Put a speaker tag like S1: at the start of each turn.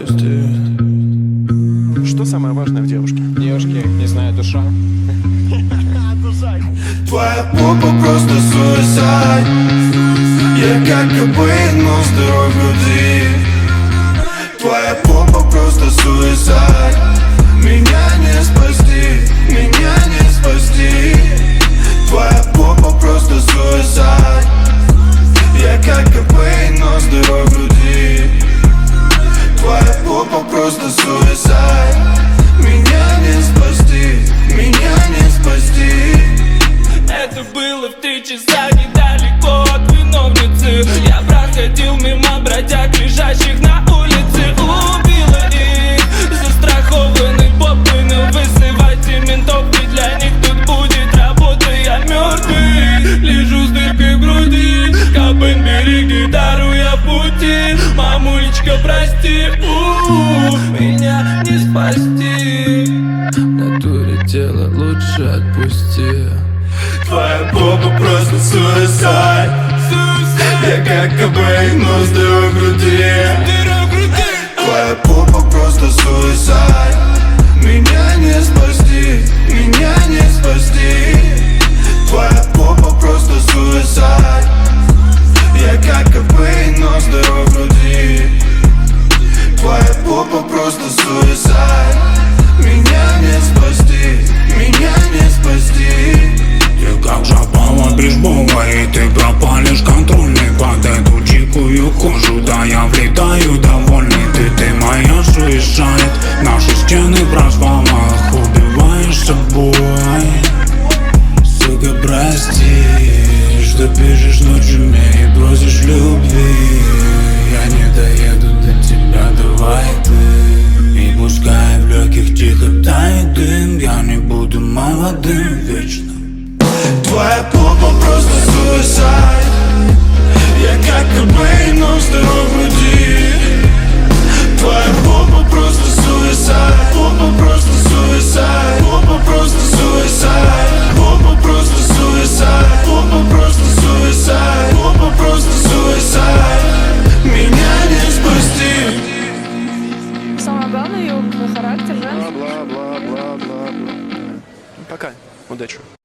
S1: спасти. Что самое важное в девушке?
S2: Девушки, не знаю, душа.
S3: Твоя попа просто суицид. Я как Кобейн, но с дырой в груди. Твоя попа просто суицид. Меня не спасти, меня не спасти. Твоя попа просто суицид. Я как Кобейн, но с дырой в груди. Твоя попа просто суицид. Меня не спасти, меня не спасти.
S4: Это было в 3 часа недалеко от виновницы. Я проходил мимо бродяг, лежащих на улице. Убила их застрахованной попой. Но вызывайте ментов, и для них тут будет работа. Я мертвый, лежу с дыркой в груди. Кобейн, бери гитару, я в пути. Мамулечка, прости, меня не спасти.
S1: В натуре тело лучше отпусти.
S3: Твоя попа просто суицид. Я как Кобейн, но с дырой в груди. Твоя попа просто суицид. Меня не спасти, меня не спасти. Твоя попа просто суицид. Я как Кобейн, но с дырой в груди. Твоя попа просто суицид. Меня не спасти, меня не спасти.
S5: Ты как жопа бейсбола, и ты пропалишь контрольный. Под эту дикую кожу, да я влетаю довольный. Ты моя суицид. Наши стены